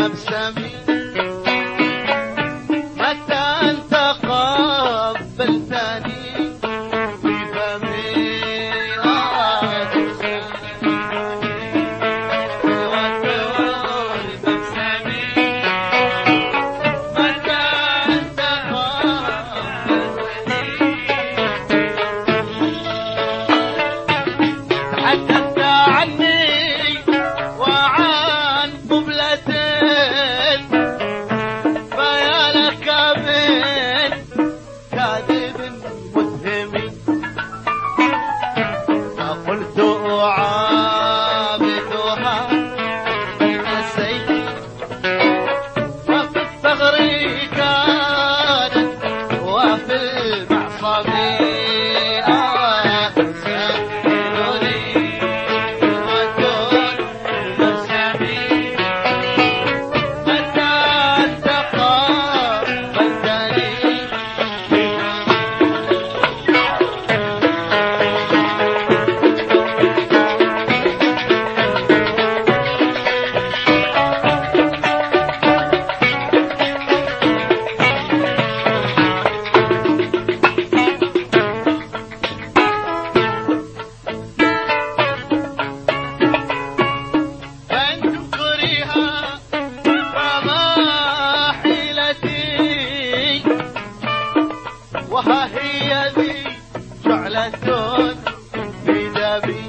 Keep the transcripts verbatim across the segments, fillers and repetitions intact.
مبسمي متى أنت قبلتني بفمي والدور مبسمي متى أنت قبلتني تحدثت عني وعن قبلتين فيا لك من كاذب متهم فقلت أعابدها بين السيف وفي الثغر كانت وفي المعصم وها هي ذي شعلة في دبي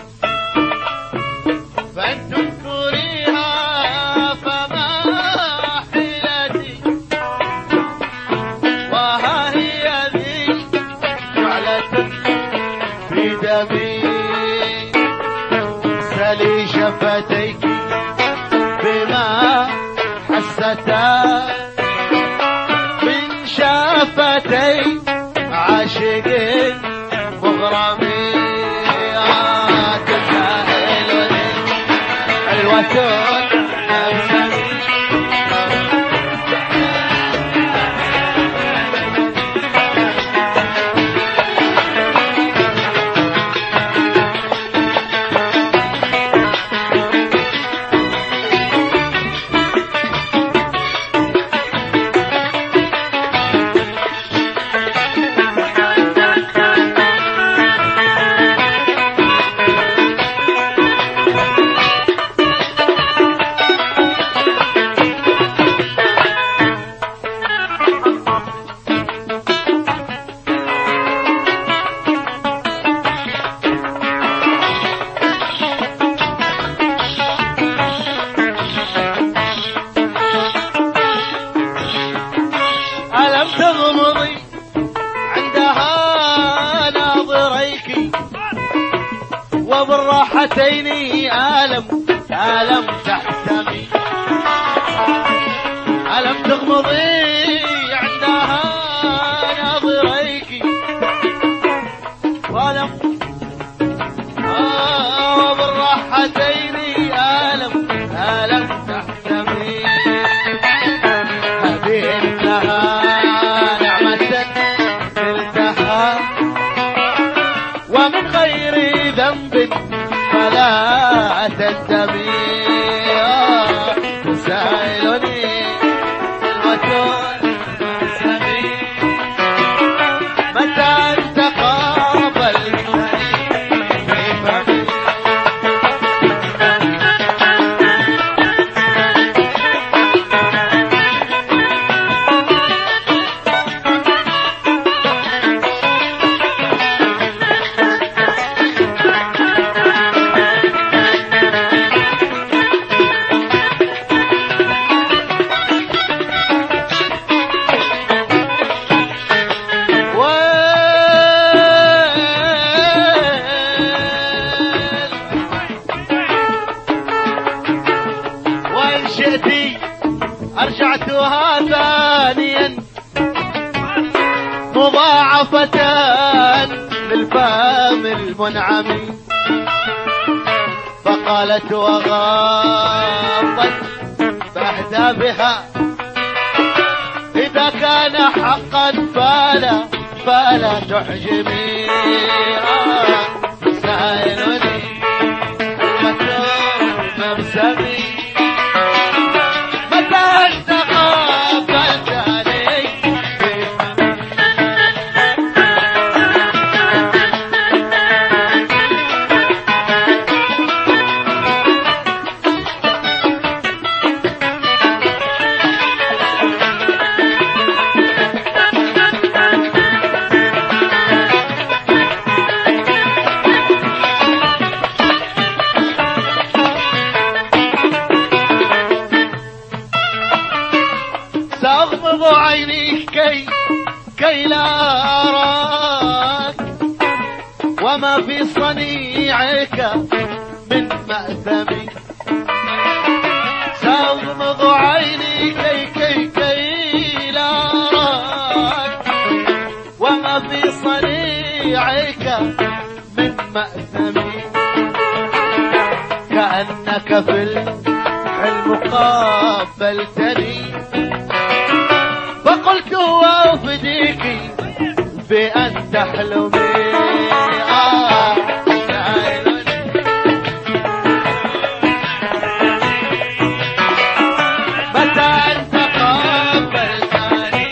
فإن تنكريها فما حيلتي وها هي ذي شعلة في دبي سلي شفتيك بما حستا شفتي عاشقين مغرمين تسائلني حلوة ألم تغمضي عندها ناظريك وبالراحتين ألم ألم تحتمي ألم تغمضي عندها ناظريك ولم آه وبالراحتين ألم ألم تحتمي هذه إنها ومن غير ذنب فلا تنتمي تسائلني الوتون سمي متى أنت قابلتني في فمي أرجعتها ثانيا مضاعفة للفم المنعم فقالت وغاضت فأهدى بها إذا كان حقا فلا فلا تحجمي سائلني المكتوب مبسمي عيني كي كي لا أراك وما في صنيعك من مأثمي. سأغمض عيني كي كي كي لا أراك وما في صنيعك من مأثمي. كأنك في الحلم قابلتني فقلت وأفديك بأن تحلمي. آه متى أنت قابلتني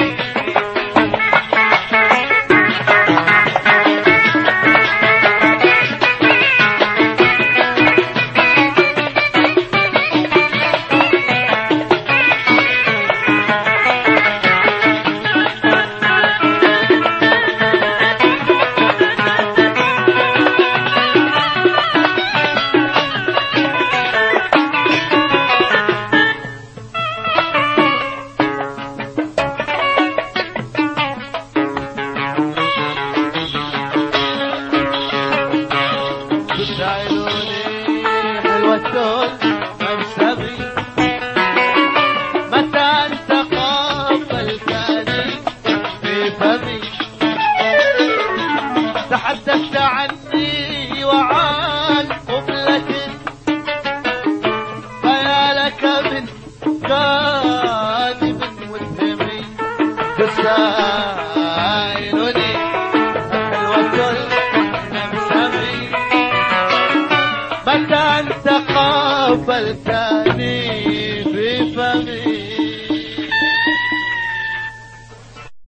تحدثت عني وعن قبلة فيا لك من كاذب متهمي. تسائلني حلوة المسامي متى أنت قابلتني